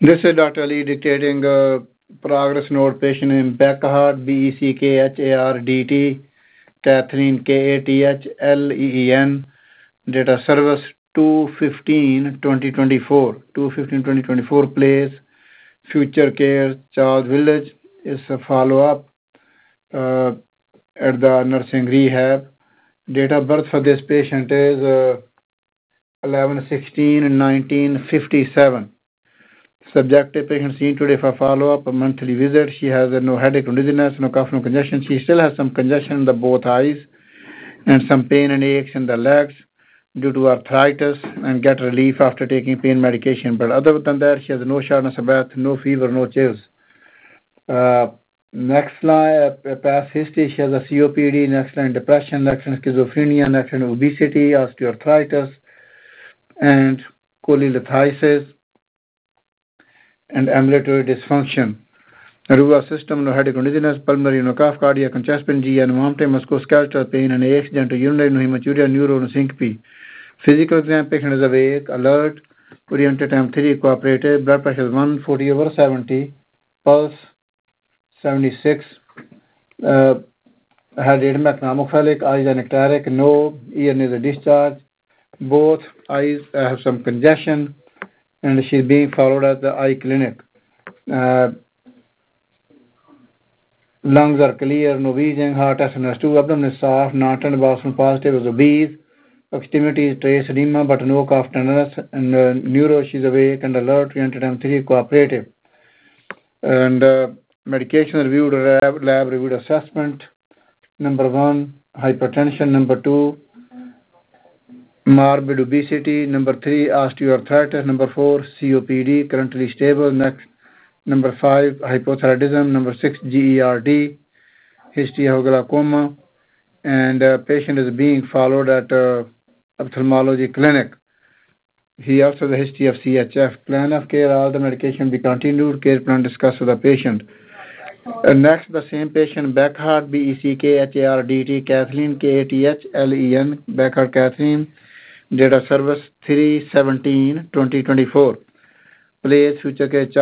This is Dr. Ali dictating progress note patient in Beckhard, BECKHARDT, Catherine, KATHLEEN, data service 2/15/2024, place, Future Care, Charles Village, is a follow-up at the nursing rehab. Date of birth for this patient is 11/16/1957. Subjective patient seen today for follow-up, a monthly visit. She has no headache, no dizziness, no cough, no congestion. She still has some congestion in the both eyes and some pain and aches in the legs due to arthritis and get relief after taking pain medication. But other than that, she has no shortness of breath, no fever, no chills. Next line, past history, she has a COPD, next line depression, next line schizophrenia, next line obesity, osteoarthritis, and cholelithiasis, and ambulatory dysfunction. Nervous system, no headache, no dizziness, pulmonary, no cough, cardiac and chest pain, GI, no vomiting, musculoskeletal pain, and accident, urinary, no hematuria, neuro, no syncope. Physical exam, patient is awake, alert, oriented time 3, cooperative, blood pressure is 140/70, pulse 76, head edema, economophilic, eyes anecteric, no, ear nasal discharge, both eyes have some congestion, and she is being followed at the eye clinic. Lungs are clear, no wheezing, heart SNS2, abdomen is soft, not and bathroom positive, is obese, extremity is trace edema, but no cough tenderness, and neuro, she is awake and alert, oriented M3, cooperative. And medication reviewed, lab reviewed assessment. Number 1, hypertension. Number 2, morbid obesity. Number 3, osteoarthritis. Number 4, COPD, currently stable. Next, number 5, hypothyroidism. Number 6, GERD, history of glaucoma, and patient is being followed at ophthalmology clinic. He also has a history of CHF. Plan of care, all the medication be continued. Care plan discussed with the patient. Next, the same patient, Beckhard, BECKHARDT, Kathleen, KATHLEN, Beckhard Kathleen, date of service 3/17/2024. Place, Future Care.